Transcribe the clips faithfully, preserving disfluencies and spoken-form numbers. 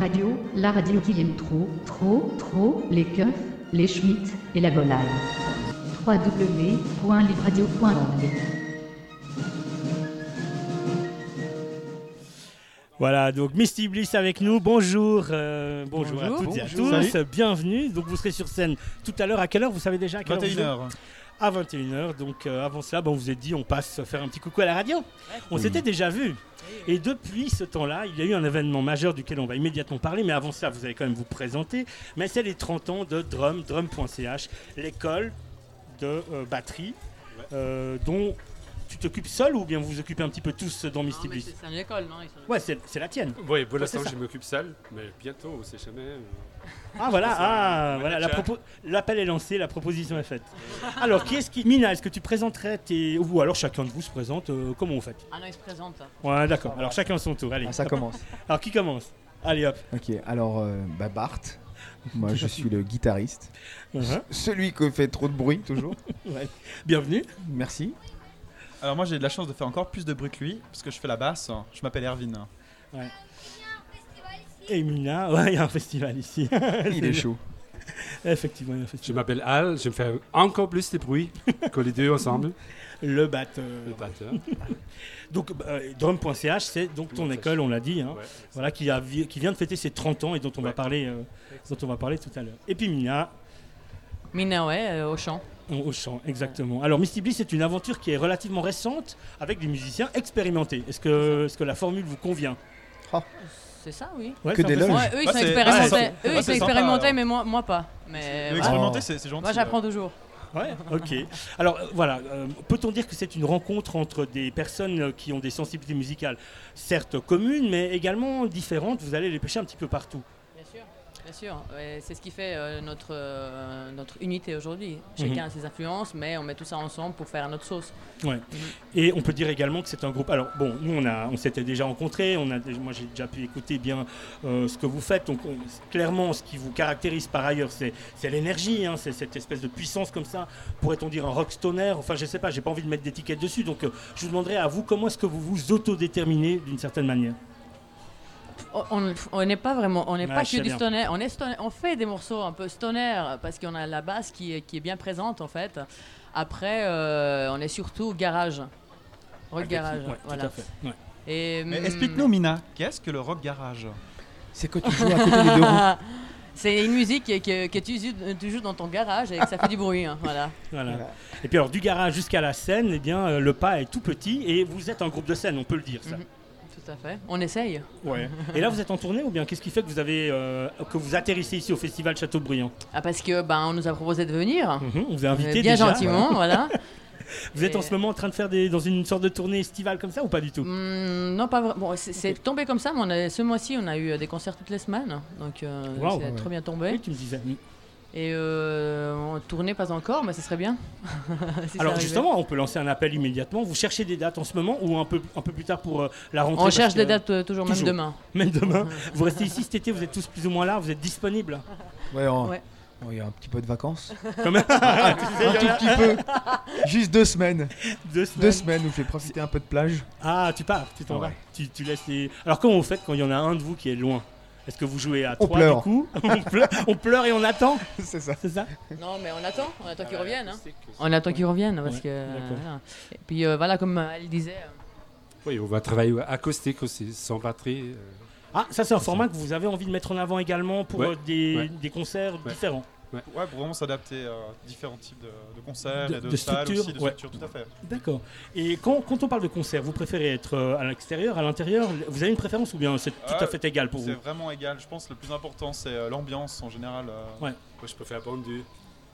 Radio, la radio qui aime trop, trop, trop, les keufs, les schmitts et la volaille. w w w point libradio point org. Voilà, donc Misty Bliss avec nous, bonjour, euh, bonjour, bonjour à toutes bonjour. et à tous, Salut. Bienvenue. Donc vous serez sur scène tout à l'heure, à quelle heure vous savez déjà à quelle vingt et une heures. À vingt et une heures, donc euh, avant cela, bon, on vous a dit on passe faire un petit coucou à la radio. Ouais. On oui. s'était déjà vu. Et depuis ce temps-là, il y a eu un événement majeur duquel on va immédiatement parler, mais avant ça, vous allez quand même vous présenter. Mais c'est les trente ans de Drum, drum point c h, l'école de euh, batterie, ouais. euh, dont tu t'occupes seul ou bien vous vous occupez un petit peu tous dans Misty Bliss ? C'est une école, non ? Ouais, c'est, c'est la tienne. Oui, pour l'instant, je m'occupe seul, mais bientôt, on ne sait jamais. Ah voilà, ah, voilà la propo- l'appel est lancé, la proposition est faite. Alors, qui est-ce qui... Mina, est-ce que tu présenterais tes... Ou alors chacun de vous se présente, euh, comment vous faites ? Ah non, il se présente. Ouais, d'accord, alors chacun son tour, allez. Ah, ça commence. Alors, qui commence ? Allez, hop. Ok, alors, euh, bah Bart, moi je suis le guitariste. Uh-huh. Celui qui fait trop de bruit, toujours. Ouais. Bienvenue. Merci. Alors moi j'ai de la chance de faire encore plus de bruit que lui, parce que je fais la basse, je m'appelle Erwin. Ouais. Et Mina, ouais, il y a un festival ici. Il est chaud. Effectivement, il y a un festival. Je m'appelle Al, je me fais encore plus de bruit que les deux ensemble. Le batteur. Le batteur. Donc, euh, drum point c h, c'est donc ton ouais, école, on l'a dit, hein, ouais, voilà, qui, a, qui vient de fêter ses trente ans et dont on, ouais. va, parler, euh, dont on va parler tout à l'heure. Et puis Mina. Mina, ouais, euh, au chant. Au chant, exactement. Alors, Misty Bliss, c'est une aventure qui est relativement récente avec des musiciens expérimentés. Est-ce que, est-ce que la formule vous convient ? Oh. C'est ça, oui. Ouais, que des loges. Ouais, eux, ils ouais, sont c'est... expérimentés, ouais, eux, ouais, ils sont expérimentés mais moi, moi pas. Mais le voilà. expérimenté, c'est, c'est gentil. Moi, j'apprends toujours. Ouais, ok. Alors euh, voilà, euh, peut-on dire que c'est une rencontre entre des personnes euh, qui ont des sensibilités musicales, certes communes, mais également différentes. Vous allez les pêcher un petit peu partout. Bien sûr, bien sûr. Ouais, c'est ce qui fait euh, notre, euh, notre unité aujourd'hui. Chacun mm-hmm. a ses influences, mais on met tout ça ensemble pour faire notre sauce. Ouais. Mm-hmm. Et on peut dire également que c'est un groupe. Alors bon, nous on a, on s'était déjà rencontrés. On a, moi j'ai déjà pu écouter bien euh, ce que vous faites. Donc on, clairement, ce qui vous caractérise par ailleurs, c'est, c'est l'énergie. Hein, c'est cette espèce de puissance comme ça. Pourrait-on dire un rock stoner ? Enfin, je sais pas. J'ai pas envie de mettre d'étiquette dessus. Donc euh, je vous demanderai à vous comment est-ce que vous vous autodéterminez d'une certaine manière. On n'est pas vraiment, on n'est ouais, pas que du stoner. On est stoner, on fait des morceaux un peu stoner parce qu'on a la basse qui est, qui est bien présente en fait. Après, euh, on est surtout garage, rock garage, ouais, voilà. Tout à fait. Ouais. Et, Mais hum... explique-nous, Mina, qu'est-ce que le rock garage ? C'est que tu joues à côté des deux roues. C'est une musique que, que, que tu, tu joues dans ton garage et que ça fait du bruit, hein, voilà. Voilà. Et puis alors du garage jusqu'à la scène, eh bien euh, le pas est tout petit et vous êtes un groupe de scène, on peut le dire ça. Mm-hmm. Tout à fait. On essaye. Ouais. Et là, vous êtes en tournée ou bien qu'est-ce qui fait que vous avez euh, que vous atterrissez ici au Festival Châteaubriand ? Ah parce que ben on nous a proposé de venir. Mm-hmm. On vous a invité euh, bien déjà. gentiment, voilà. Vous êtes Et... en ce moment en train de faire des dans une sorte de tournée estivale comme ça ou pas du tout ? mmh, Non, pas vraiment. Bon, c'est, c'est okay. tombé comme ça, mais on a, ce mois-ci, on a eu des concerts toutes les semaines, donc euh, wow, c'est ouais. trop bien tombé. Oui, tu me disais. Et euh, on tournait pas encore, mais ce serait bien. si Alors justement, on peut lancer un appel immédiatement. Vous cherchez des dates en ce moment ou un peu, un peu plus tard pour euh, la rentrée ? On cherche que, des dates euh, toujours, toujours, même demain. Même demain. Vous restez ici cet été, vous êtes tous plus ou moins là, vous êtes disponibles ? Ouais, on... ouais. Bon, il y a un petit peu de vacances. Quand même. un tout petit peu. Juste deux semaines. Deux semaines. Deux semaines où je vais profiter un peu de plage. Ah, tu pars, tu t'en ouais. vas. Tu, tu laisses les... Alors comment vous faites quand il y en a un de vous qui est loin ? Est-ce que vous jouez à on trois pleure. du coup ? on, pleure, on pleure et on attend ? C'est ça. C'est ça ? Non, mais on attend. On attend qu'ils reviennent. Hein. On attend qu'ils reviennent parce ouais, que. Euh, voilà. Et puis euh, voilà, comme elle disait. Euh... Oui, on va travailler acoustique aussi, sans batterie. Euh... Ah, ça c'est un format que vous avez envie de mettre en avant également pour ouais. euh, des, ouais. des concerts ouais. différents. Ouais. ouais, pour vraiment s'adapter à différents types de, de concerts de, et de, de salles structures, aussi, de ouais. structures, tout à fait. D'accord. Et quand, quand on parle de concert, vous préférez être euh, à l'extérieur, à l'intérieur ? Vous avez une préférence ou bien c'est tout euh, à fait égal pour c'est vous ? C'est vraiment égal. Je pense que le plus important, c'est euh, l'ambiance en général. Euh... Ouais. Moi, je préfère Bondu.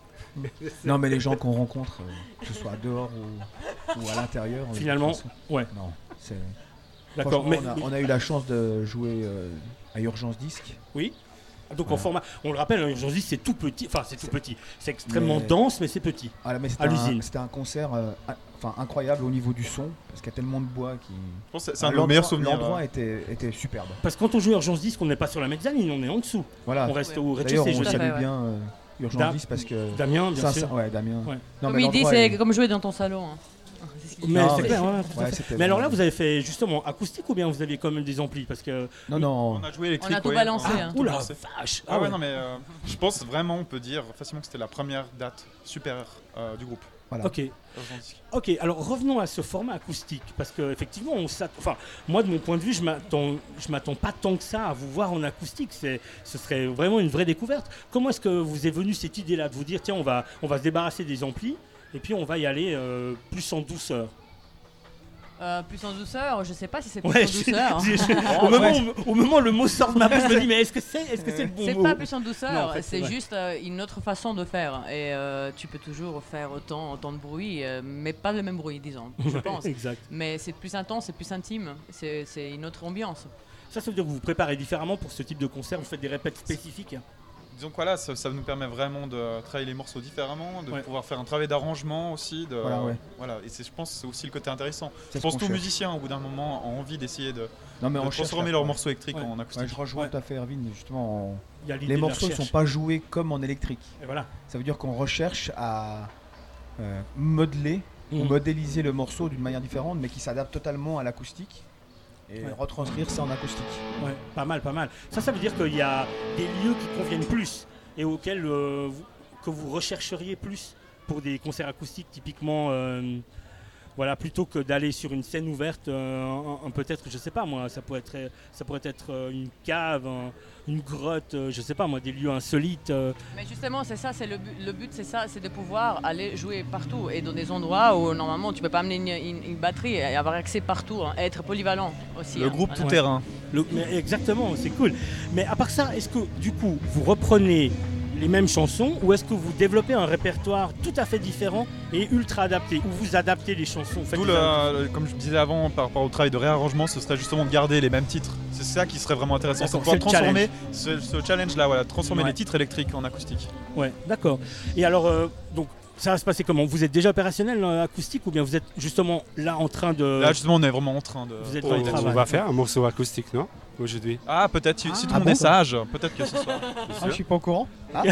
Non, mais les gens qu'on rencontre, euh, que ce soit dehors ou, ou à l'intérieur. Finalement, ouais. Non, c'est... D'accord. Mais on a, on a eu la chance de jouer euh, à Urgence Disque. Oui. Donc voilà. en format, on le rappelle, Urgence Disque c'est tout petit, enfin c'est tout petit, c'est extrêmement mais... dense mais c'est petit. Ah là, mais c'était, à un, l'usine. c'était un concert euh, enfin incroyable au niveau du son parce qu'il y a tellement de bois qui. Je pense que c'est un de nos meilleurs souvenirs. L'endroit était, était superbe. Parce que quand on joue Urgence Disque, on n'est pas sur la mezzanine, on est en dessous. Voilà. On reste ouais. au rez-de-chaussée. D'ailleurs, on salue ouais. bien euh, Urgence da- Disque parce que. Damien, bien ça, sûr. Ça, ouais, Damien. Ouais. Non, comme il dit, c'est est... comme jouer dans ton salon. Hein. C'est ce qu'il Mais Non, c'est mais- clair, ouais, tout à Ouais, fait. c'était Mais alors là, vraiment- vous avez fait justement acoustique ou bien vous aviez quand même des amplis? Parce que. Non, non. On a joué électrique. On a tout ouais. balancé, Ah, hein. tout Oula, balancé. vache! Ah ouais, non, mais euh, je pense vraiment, on peut dire facilement que c'était la première date supérieure euh, du groupe. Voilà. Ok. Urgent Disque. Ok, alors revenons à ce format acoustique, parce qu'effectivement, on s'att- enfin, moi de mon point de vue, je m'attends, je m'attends pas tant que ça à vous voir en acoustique. C'est, ce serait vraiment une vraie découverte. Comment est-ce que vous est venue cette idée-là de vous dire, tiens, on va, on va se débarrasser des amplis et puis on va y aller euh, plus en douceur? Euh, plus en douceur, je sais pas si c'est plus Ouais, en je- douceur. je- je- au, moment, où, au moment où le mot sort de ma bouche, je me dis, mais est-ce que c'est, est-ce que c'est le bon C'est mot? pas plus en Non, douceur, en fait, c'est c'est vrai. juste euh, une autre façon de faire. Et euh, tu peux toujours faire autant, autant de bruit, euh, mais pas le même bruit, disons, je pense. Exact. Mais c'est plus intense, c'est plus intime, c'est c'est une autre ambiance. Ça, ça veut dire que vous vous préparez différemment pour ce type de concert. Vous faites des répètes spécifiques. Disons que voilà, ça, ça nous permet vraiment de travailler les morceaux différemment, de Ouais. pouvoir faire un travail d'arrangement aussi. De, Voilà, ouais. voilà. Et c'est, je pense que c'est aussi le côté intéressant. C'est Je ce pense qu'on que tous cherche. musiciens, au bout d'un moment, ont envie d'essayer de, Non, mais de on cherche transformer la- leurs ouais. morceaux électriques Ouais. en Ouais, acoustique. je rejoins Ouais. tout à fait Erwin, justement. on- Il y a l'idée Les de la morceaux ne sont recherche. pas joués comme en électrique. Et voilà. Ça veut dire qu'on recherche à euh, modeler ou Mhm. modéliser le morceau d'une manière différente, mais qui s'adapte totalement à l'acoustique et Ouais. retranscrire ça en acoustique. Ouais, pas mal, pas mal. Ça, ça veut dire qu'il y a des lieux qui conviennent plus et auxquels euh, vous- que vous rechercheriez plus pour des concerts acoustiques, typiquement, euh, voilà, plutôt que d'aller sur une scène ouverte, euh, un- un- peut-être, je sais pas moi, ça pourrait être, ça pourrait être euh, une cave, un- une grotte, euh, je sais pas moi, des lieux insolites. euh. Mais justement, c'est ça, c'est le but, le but c'est ça, c'est de pouvoir aller jouer partout et dans des endroits où normalement tu peux pas amener une, une- une batterie et avoir accès partout, hein, et être polyvalent aussi. Le hein. groupe Voilà. tout terrain. Le- mais exactement, c'est cool. Mais à part ça, est-ce que du coup, vous reprenez les mêmes chansons ou est-ce que vous développez un répertoire tout à fait différent et ultra adapté, ou vous adaptez les chansons, faites D'où des adaptations? le, le- comme je disais avant, par rapport au travail de réarrangement, ce serait justement de garder les mêmes titres. C'est ça qui serait vraiment intéressant, c'est de D'accord, pouvoir c'est le transformer ce, ce challenge-là, voilà, transformer Ouais. les titres électriques en acoustique. Ouais, d'accord. Et alors, euh, donc, ça va se passer comment? Vous êtes déjà opérationnel euh, acoustique ou bien vous êtes justement là en train de... Là justement, on est vraiment en train de. Vous êtes Oh, dans le valider. travail. on va faire un morceau acoustique, non? Aujourd'hui. Ah, peut-être, si, si tout Ah le monde bon, est sage, peut-être que ce soir. Ah, je suis pas au courant. Ah,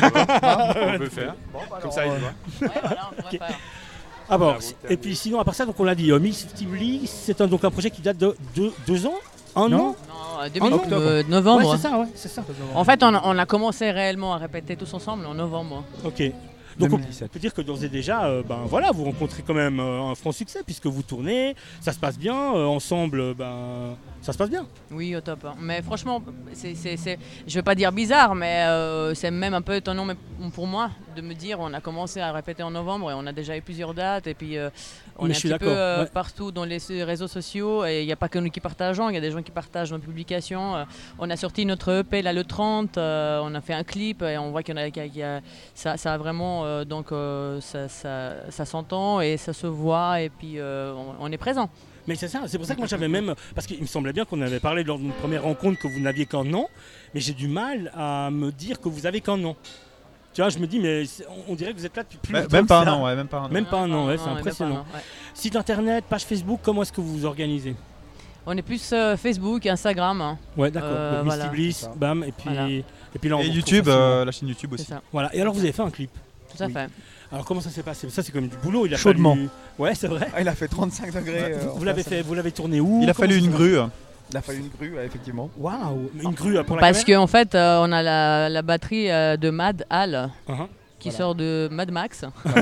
On peut le faire. bon, bah, Comme alors, ça, il euh, va. Ouais, voilà, on pourrait Ok. faire. Ah bon, Ah, c- bon, et puis sinon, à part ça, donc on l'a dit, euh, Misty c'est un, donc un projet qui date de deux, deux ans? Un Non. an? Non, euh, deux mille- octobre. euh, novembre. Ouais, c'est ça, ouais, c'est ça. En fait, on a, on a commencé réellement à répéter tous ensemble en novembre. Ok. Donc on deux mille dix-sept. peut dire que d'ores et déjà, euh, ben voilà, vous rencontrez quand même euh, un franc succès puisque vous tournez, ça se passe bien, euh, ensemble, euh, ben ça se passe bien. Oui, au top. hein. Mais franchement, c'est, c'est, c'est- je vais pas dire bizarre, mais euh, c'est même un peu étonnant mais pour moi de me dire on a commencé à répéter en novembre et on a déjà eu plusieurs dates et puis euh, on Mais est je un suis petit peu d'accord, euh, ouais. partout dans les réseaux sociaux et il n'y a pas que nous qui partageons, il y a des gens qui partagent nos publications. Euh, on a sorti notre E P là le trente, euh, on a fait un clip et on voit qu'il y en a, qu'il y a- qu'il y a- ça, ça a vraiment euh, donc euh, ça, ça, ça s'entend et ça se voit et puis euh, on, on est présent. Mais c'est ça, c'est pour ça que moi j'avais même, parce qu'il me semblait bien qu'on avait parlé lors d'une première rencontre que vous n'aviez qu'un an, mais j'ai du mal à me dire que vous avez qu'un an. Tu vois, je me dis, mais c'est- on, on dirait que vous êtes là depuis plus Même longtemps même que pas un ça. an, ouais, même pas un an. Même pas un an, ouais, c'est Non, même pas un impressionnant. an, ouais. Site internet, page Facebook, comment est-ce que vous vous organisez? On est plus euh, Facebook, Instagram. hein. Ouais, d'accord. Euh, Donc voilà. Misty Bliss, C'est ça. bam, et puis, Voilà. et puis là on Et vous retrouve YouTube, facilement. euh, la chaîne YouTube C'est aussi. ça, Voilà. Et alors vous avez fait un clip. tout à Oui. fait. Alors comment ça s'est passé? Ça c'est comme du boulot, il a Chaudement. fallu- Ouais, c'est vrai. Ah, il a fait trente-cinq degrés. euh, vous en vous l'avez face. fait, vous l'avez tourné où? Il a Comment fallu ça une s'est grue. Il a fallu une grue, ouais, effectivement. passé? Waouh, une grue pour la Parce caméra qu'en fait, euh, on a la, la batterie euh, de Mad Hall Uh-huh. qui Voilà. sort de Mad Max.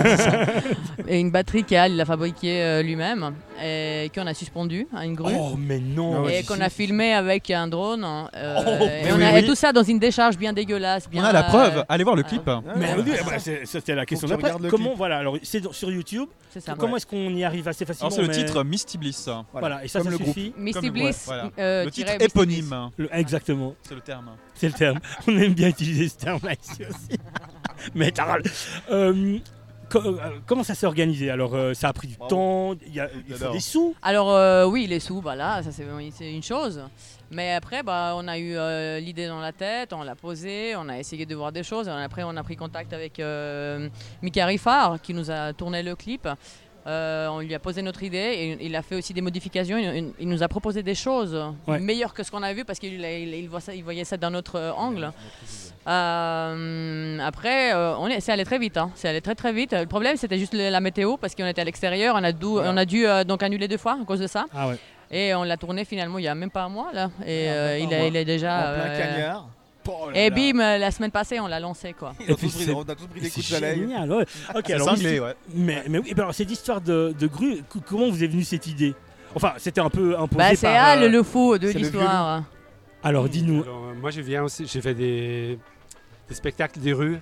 Et une batterie qu'Al il a fabriquée euh, lui-même et qu'on a suspendue à une grue. Oh mais non. Ah ouais, et si, qu'on si. a filmé avec un drone. hein, euh, Oh, et, mais on oui, a, oui. et tout ça dans une décharge bien dégueulasse. Bien, On a la euh, preuve, allez voir le ah, clip. Mais Ouais, oui, ouais, bah, ça. c'est- c'était la question que tu d'après. regardes le Comment clip. voilà, alors c'est dans- sur YouTube. C'est ça. Comment est-ce qu'on y arrive assez facilement? Alors c'est le mais- titre Misty Bliss. Voilà, et ça, Comme ça le groupe. suffit. Misty Comme- Bliss. ouais, voilà. euh, Le titre tiret Misty Bliss. éponyme, Le- exactement, c'est le terme. c'est le terme. On aime bien utiliser ce terme-là ici aussi. Mais taral. Euh, co- euh, comment ça s'est organisé? Alors euh, ça a pris du Bravo. temps, il, y a, il faut J'adore. des sous. Alors euh, oui, les sous, bah là, ça c'est oui, c'est une chose. Mais après, bah, on a eu euh, l'idée dans la tête, on l'a posée, on a essayé de voir des choses. Et après, on a pris contact avec euh, Mika Rifar qui nous a tourné le clip. Euh, on lui a posé notre idée et il a fait aussi des modifications. Il, il nous a proposé des choses Ouais. meilleures que ce qu'on a vu parce qu'il il, il voit ça- il voyait ça d'un autre euh, angle. Euh, après, euh, on est, c'est allé très vite. Hein. C'est allé très très vite. Le problème, c'était juste le- la météo parce qu'on était à l'extérieur. On a dû, on a dû euh, donc annuler deux fois à cause de ça. Ah ouais. Et on l'a tourné finalement il y a même pas un mois là. Et Ah, euh, même il, pas un a- mois. il est déjà. En plein euh, cagnard. Oh là et là. bim, euh, la semaine passée, on l'a lancé quoi. On a puis tous pris- c'est- on a tous pris des C'est coups de soleil. génial, ouais. Ok, C'est alors cinglé, Misty- ouais. Mais, mais oui, et ben alors, cette histoire de, de grue, c- comment vous est venue cette idée? Enfin, c'était un peu imposé Bah, c'est par... Al euh, le fou de c'est le l'histoire. Alors, dis-nous. Alors, euh, moi, je viens aussi, j'ai fait des, des spectacles des rues.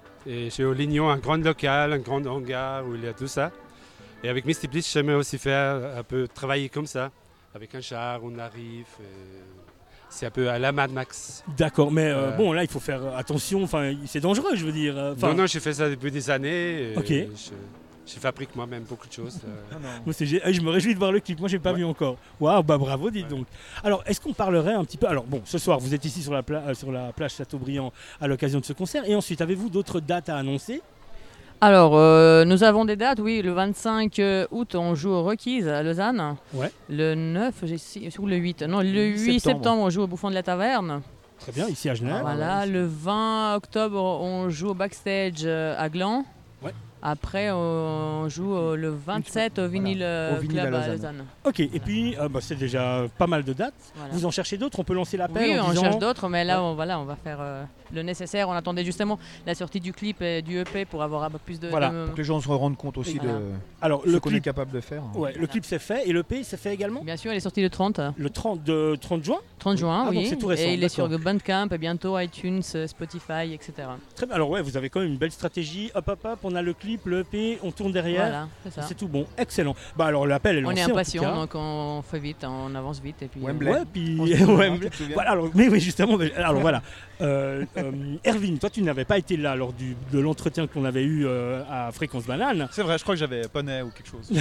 Et j'ai au Lignon un grand local, un grand hangar où il y a tout ça. Et avec Misty Bliss, j'aimais aussi faire un peu travailler comme ça. Avec un char, on arrive. et C'est un peu à la Mad Max. D'accord, mais euh, Euh. bon, là, il faut faire attention. Enfin, c'est dangereux, je veux dire. euh, Enfin, non, non, j'ai fait ça depuis des années. et Ok. Je, je fabrique moi-même beaucoup de choses. euh. Non, non. moi, c'est gé- je me réjouis de voir le clip. Moi, j'ai pas Ouais. vu encore. Waouh, bah bravo, dites Ouais. donc. Alors, est-ce qu'on parlerait un petit peu? Alors, bon, ce soir, vous êtes ici sur la, pla- euh, sur la plage Châteaubriand à l'occasion de ce concert. Et ensuite, avez-vous d'autres dates à annoncer? Alors, euh, nous avons des dates, oui. Le vingt-cinq août, on joue au Rockies à Lausanne. Ouais. Le neuf, j'ai si- ou le huit. Non, le huit huit septembre, septembre, on joue au Bouffon de la Taverne. Très bien, ici à Genève. Voilà. ouais, Le vingt octobre, on joue au backstage euh, à Gland. Ouais. Après, on joue euh, le vingt-sept au Vinyle, euh, Au Vinyle Club à à Lausanne. Lausanne. Ok, et puis, euh, bah, c'est déjà pas mal de dates. Voilà. Vous en cherchez d'autres? On peut lancer l'appel Oui, en on disant... cherche d'autres, mais là, Ouais. on, voilà, on va faire euh, le nécessaire. On attendait justement la sortie du clip et du E P pour avoir un peu plus de... Voilà, de- Pour que les gens se rendent compte aussi Voilà. de Alors, ce le qu'on est clip, capable de faire. ouais, le clip c'est fait et le P c'est fait également Bien sûr, elle est sortie le trente, le trente, de, trente juin. trente juin, Ah, donc oui. c'est tout récent, et il est sur d'accord. Bandcamp et bientôt iTunes, euh, Spotify, et cetera. Très bien. Alors ouais, vous avez quand même une belle stratégie. Hop hop hop, on a le clip, le E P, on tourne derrière. Voilà, c'est ça. C'est tout bon, excellent. Bah alors l'appel est On lancé. est en tout impatient, cas. donc on fait vite, on avance vite. Et puis, euh, Wembley. Ouais, puis On se souvient, Wembley. tu te souviens Voilà, alors, mais oui, justement. mais- alors voilà. Euh, euh, Erwin, toi, tu n'avais pas été là lors du, de l'entretien qu'on avait eu euh, à Fréquence Banane. C'est vrai, je crois que j'avais Poney ou quelque chose.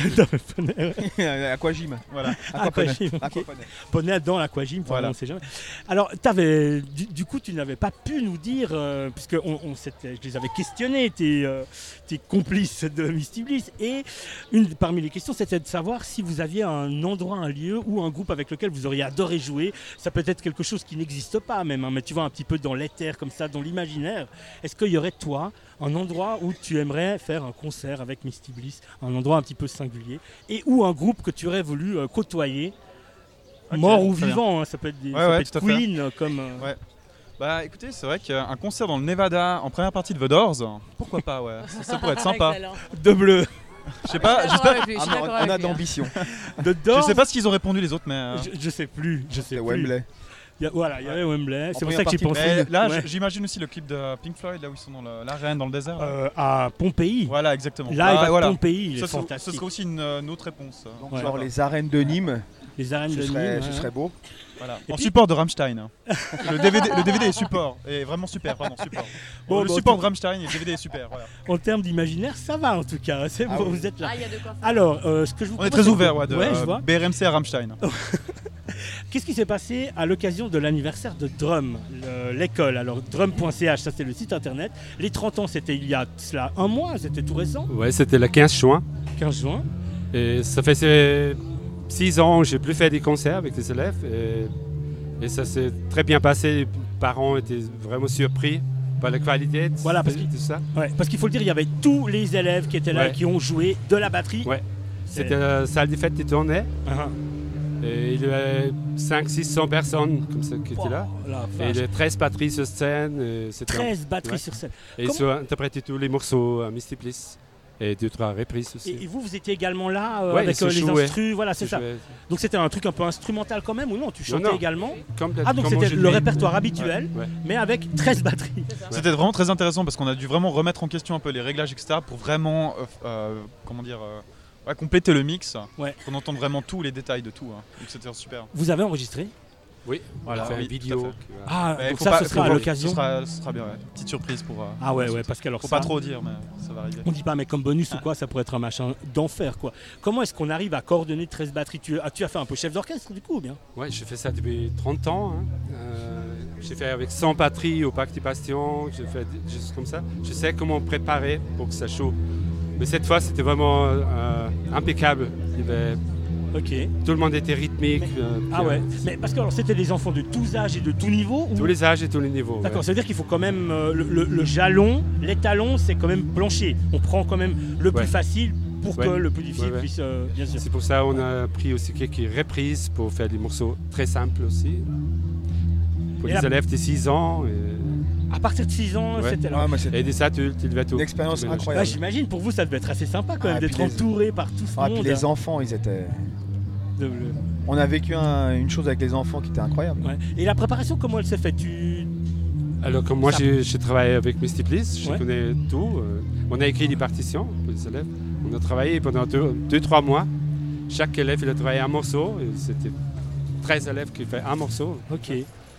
Aquagym. Voilà. Aquaponey. Aquagym, ok. Aquaponey. Poney dans l'aquagym, enfin, Voilà. on sait jamais. Alors, t'avais, du, du coup, tu n'avais pas pu nous dire, euh, puisque on, on s'était- je les avais questionnés, tes, euh, tes complices de Misty Bliss, et une parmi les questions, c'était de savoir si vous aviez un endroit, un lieu ou un groupe avec lequel vous auriez adoré jouer. Ça peut être quelque chose qui n'existe pas même, hein, mais tu vois, un petit peu dans l'éther, comme ça, dans l'imaginaire. Est-ce qu'il y aurait, toi, un endroit où tu aimerais faire un concert avec Misty Bliss, un endroit un petit peu singulier, et ou un groupe que tu aurais voulu euh, côtoyer, Ok, mort ou très bien. vivant, hein, ça peut être, des, Ouais, ça peut ouais, être tout à fait. Queen, euh, comme... euh, Ouais. Bah écoutez, c'est vrai qu'un concert dans le Nevada en première partie de The Doors, pourquoi pas, ouais. Ça, ça pourrait être sympa. Excellent. De bleu, Je sais pas, Je suis j'espère. d'accord avec lui, je Ah, suis mais d'accord on avec a lui, hein. d'ambition. de Je Doors. sais pas ce qu'ils ont répondu les autres, mais. euh, Je, je sais plus, je sais C'est plus. Wembley. Il y a- voilà, il y avait Wembley. C'est pour première ça que j'y partie. pensais. Mais là, Ouais. j- j'imagine aussi le clip de Pink Floyd, là où ils sont dans le- l'arène, dans le désert. là. Euh, à Pompéi. Voilà, exactement. Live Ah, à voilà. Pompéi, il est Ça, ce- ce fantastique. serait aussi une, euh, une autre réponse. euh. Donc, Ouais. genre les arènes de Nîmes, Les arènes ce de serait, Nîmes. ce ouais. serait beau. Voilà. Et En puis- support de Rammstein. le, D V D, le D V D est support. Et vraiment super, pardon, support. Bon, le bon, support tout- de Rammstein et le D V D est super. Voilà. En termes d'imaginaire, ça va en tout cas. C'est Ah bon, oui. vous êtes là. Ah, il y a de quoi faire. Alors, euh, ce que je vous On est propose, très c'est ouvert, que- ouais, de Ouais, je euh, vois. B R M C à Rammstein. Qu'est-ce qui s'est passé à l'occasion de l'anniversaire de Drum, le- l'école? Alors, drum point c h, ça c'est le site internet. Les trente ans, c'était il y a cela un mois, c'était tout récent, Ouais, c'était le quinze juin. quinze juin. Et ça fait ces six ans que j'ai plus fait des concerts avec des élèves. Et, et ça s'est très bien passé. Les parents étaient vraiment surpris par la qualité de Voilà, parce de qu'il- tout ça. Ouais, parce qu'il faut le dire, il y avait tous les élèves qui étaient là, Ouais. et qui ont joué de la batterie. Ouais. C'est- C'était la salle des fêtes qui tournait. Ah, Et il y avait cinq cents à six cents personnes comme ça qui étaient là. oh, la Et vache. il y avait treize batteries sur scène. Et, c'était- treize batteries Ouais. sur scène. et ils ont interprété tous les morceaux à Misty Bliss. Et deux, trois reprises aussi. Et, et vous, vous étiez également là euh, Ouais, avec ils se euh, les jouaient. instrus, voilà, c'est Je ça. jouais Donc c'était un truc un peu instrumental quand même, ou non? Tu chantais non. également? complètement Ah, donc comme c'était aujourd'hui. le répertoire habituel, Ouais. mais avec treize batteries. C'était vraiment très intéressant parce qu'on a dû vraiment remettre en question un peu les réglages, et cetera pour vraiment, euh, euh, comment dire, euh, ouais, compléter le mix. Ouais. Qu'on entende vraiment tous les détails de tout. Hein. Donc c'était super. Vous avez enregistré? Oui, Voilà, on a fait oui, une tout à vidéo. fait. qui va- Ah, Mais donc faut ça, pas- ce sera faut- à l'occasion. Ce sera, ce sera bien, ouais. Petite surprise pour. euh, Ah ouais, pour ouais, ensuite. parce qu'alors Faut ça, pas trop dire, mais ça va arriver. on dit pas, mais comme bonus ou quoi, ça pourrait être un machin d'enfer, quoi. Comment est-ce qu'on arrive à coordonner treize batteries? tu, ah, tu as fait un peu chef d'orchestre, du coup, ou bien? Ouais, j'ai fait ça depuis trente ans. hein. Euh, j'ai fait avec cent batteries au Parc des Bastions, j'ai fait des choses comme ça. Je sais comment préparer pour que ça chauffe. Mais cette fois, c'était vraiment euh, impeccable. Il y avait Ok. Tout le monde était rythmique. Mais- euh, Ah puis, ouais. euh, Mais parce que alors, c'était des enfants de tous âges et de tous niveaux ou- Tous les âges et tous les niveaux. D'accord, ouais. ça veut dire qu'il faut quand même euh, le, le- le jalon, les talons, c'est quand même plancher. On prend quand même le plus Ouais. facile pour Ouais. que le plus difficile Ouais, ouais. puisse, euh, bien sûr. C'est pour ça qu'on a pris aussi quelques reprises pour faire des morceaux très simples aussi. Pour Et les la- élèves de six ans et, À partir de six ans, Ouais. c'était là. Ouais, moi, c'est et des adultes, il va tout. une expérience tout mélanger. Ouais, incroyable. J'imagine, pour vous, ça devait être assez sympa quand Ah, même et d'être puis les- entouré par tout ce Ah, puis monde. les enfants, ils étaient. De- le- On a vécu un- une chose avec les enfants qui était incroyable. ouais. Et la préparation, comment elle s'est faite tu... Alors comme moi Ça- j'ai j'ai travaillé avec Misty Bliss, je Ouais. connais tout. euh, on a écrit des partitions pour les élèves. On a travaillé pendant deux, deux trois mois. Chaque élève il a travaillé un morceau. et C'était treize élèves qui font un morceau. Ok.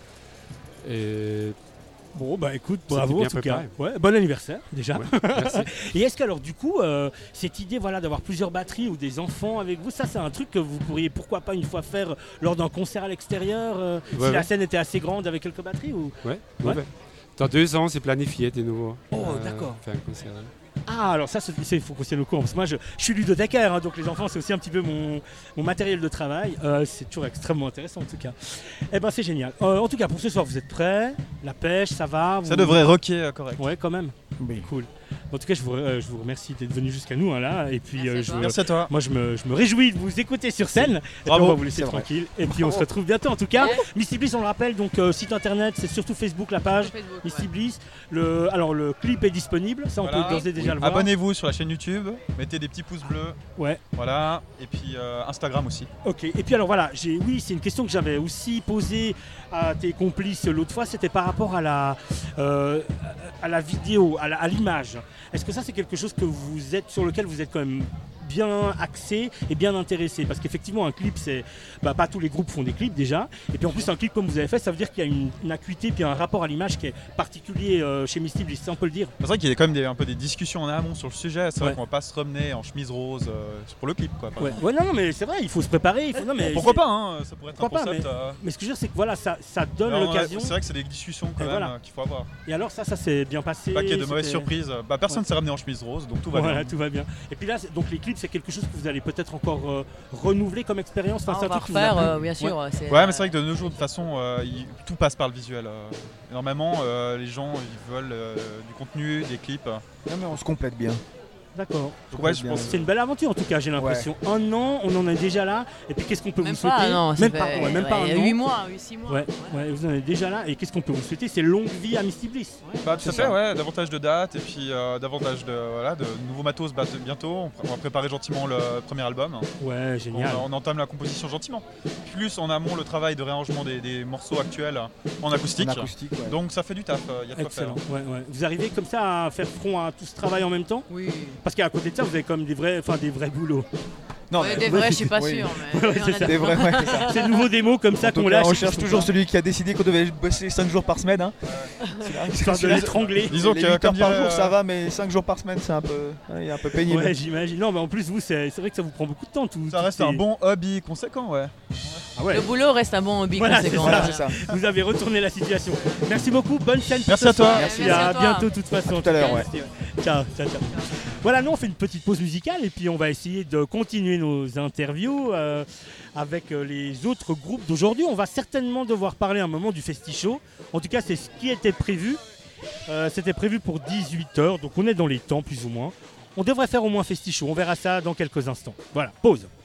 Et Bon, bah écoute, C'était bravo en bien tout préparé. cas. Ouais, bon anniversaire déjà. ouais, merci. Et est-ce qu'alors du coup, euh, cette idée voilà, d'avoir plusieurs batteries ou des enfants avec vous, ça c'est un truc que vous pourriez pourquoi pas une fois faire lors d'un concert à l'extérieur, euh, Ouais, si la ouais. scène était assez grande avec quelques batteries ou... Ouais, Ouais. ouais, ouais. Dans deux ans, c'est planifié de nouveau. Oh, d'accord. Faire un concert. Ah, alors ça, il faut qu'on tienne au courant. Parce que moi, je, je suis ludothécaire, hein, donc les enfants, c'est aussi un petit peu mon, mon matériel de travail. Euh, c'est toujours extrêmement intéressant, en tout cas. Eh ben, c'est génial. Euh, en tout cas, pour ce soir, vous êtes prêts? La pêche, ça va? Ça Vous- devrait rocker euh, correct. Ouais, quand même. Oui. Cool. En tout cas, je vous, euh, je vous remercie d'être venu jusqu'à nous, hein, là. Et puis, Merci euh, à je, toi. Merci à toi. moi, je me, je me réjouis de vous écouter sur scène. Et puis, Bravo. on va vous laisser C'est vrai. tranquille. Et puis, on se retrouve bientôt, en tout cas. Ouais. Misty Bliss, on le rappelle, donc euh, site internet, c'est surtout Facebook, la page. Sur Facebook, Misty ouais. Bliss. Le, alors, le clip est disponible. Ça, on Voilà. peut d'ores et déjà Oui. le voir. Abonnez-vous sur la chaîne YouTube, mettez des petits pouces bleus. Ouais. Voilà. Et puis euh, Instagram aussi. Ok, et puis alors voilà, j'ai, oui, c'est une question que j'avais aussi posée à tes complices l'autre fois, c'était par rapport à la, euh, à la vidéo, à, la- à l'image. Est-ce que ça c'est quelque chose que vous êtes, sur lequel vous êtes quand même bien axé et bien intéressé? Parce qu'effectivement un clip, c'est, bah, pas tous les groupes font des clips déjà, et puis en plus un clip comme vous avez fait, ça veut dire qu'il y a une, une acuité puis un rapport à l'image qui est particulier euh, chez Misty Bliss, ça on peut le dire. C'est vrai qu'il y a quand même des, un peu des discussions en amont sur le sujet. C'est Ouais. vrai qu'on va pas se ramener en chemise rose euh, pour le clip, quoi. par Ouais. exemple. ouais, non, non, mais c'est vrai, il faut se préparer. Il faut, non, mais Pourquoi c'est- pas, hein, ça pourrait être Pourquoi un pas, concept. euh, Mais ce que je veux dire, c'est que voilà, ça, ça donne alors, on a- l'occasion. C'est vrai que c'est des discussions quand Et même voilà. euh, qu'il faut avoir. Et alors ça, ça s'est bien passé. Pas qu'il y ait de mauvaises c'était- surprises. Bah, personne Ouais. s'est ramené en chemise rose, donc tout va Voilà, bien. tout va bien. Et puis là, c'est- donc les clips, c'est quelque chose que vous allez peut-être encore euh, renouveler comme expérience. Enfin, Ah, c'est on un va truc qui vous a refaire, plu. euh, bien sûr. c'est, Ouais, mais c'est euh, vrai que de nos jours, de toute façon, euh, il- tout passe par le visuel. euh. Normalement, euh, les gens, ils veulent euh, du contenu, des clips. Non, mais on se complète bien. D'accord. Donc, ouais, je bien. pense. C'est une belle aventure en tout cas, j'ai l'impression. Un an, on en est déjà là. Et puis qu'est-ce qu'on peut Même vous souhaiter? pas, non. ça Même fait- pas, ouais, même pas ouais, un an. huit mois, six mois. Ouais, ouais, vous en êtes déjà là. Et qu'est-ce qu'on peut vous souhaiter? C'est longue vie à Misty Bliss. Bah, tout à C'est fait, ça. ouais, davantage de dates et puis euh, davantage de, voilà, de nouveaux matos bah, bientôt. On, pr- on va préparer gentiment le premier album. Ouais, On, génial. on entame la composition gentiment. Plus en amont le travail de réarrangement des, des morceaux actuels en acoustique. En acoustique, ouais. Donc ça fait du taf, il y a de quoi faire. Excellent. Ouais, ouais. Vous arrivez comme ça à faire front à tout ce travail en même temps? Oui. Parce qu'à côté de ça, vous avez quand même des vrais, enfin des vrais boulots. Non, Ouais, mais- des vrais, je suis pas Oui. sûr. Mais Ouais, on c'est a ça. Des vrais, ouais, c'est ça. C'est de nouveaux démos comme ça En tout qu'on cas, lâche. on et qui cherche sont toujours pas- celui qui a décidé qu'on devait bosser cinq jours par semaine. Hein. Histoire de Celui-là, l'étrangler. Disons les que huit heures comme par dirait, jour, euh, ça va, mais cinq jours par semaine, c'est un peu, ouais, un peu pénible. Ouais, j'imagine. Non, mais en plus, vous, c'est c'est vrai que ça vous prend beaucoup de temps. Tout, Ça tout reste ces- un bon hobby conséquent, ouais. Ah ouais. Le boulot reste un bon hobby Voilà, conséquent. c'est ça, Voilà, c'est ça. Vous avez retourné la situation. Merci beaucoup, bonne scène. pour Merci ce à toi. soir. Merci Et à à toi. bientôt de toute façon. À tout à l'heure, ouais. Merci, Ciao, ciao, ciao. Voilà, nous on fait une petite pause musicale et puis on va essayer de continuer nos interviews euh, avec euh, les autres groupes d'aujourd'hui. On va certainement devoir parler un moment du Festi-Show. En tout cas, c'est ce qui était prévu. Euh, C'était prévu pour dix-huit heures, donc on est dans les temps plus ou moins. On devrait faire au moins Festi-Show. On verra ça dans quelques instants. Voilà, pause.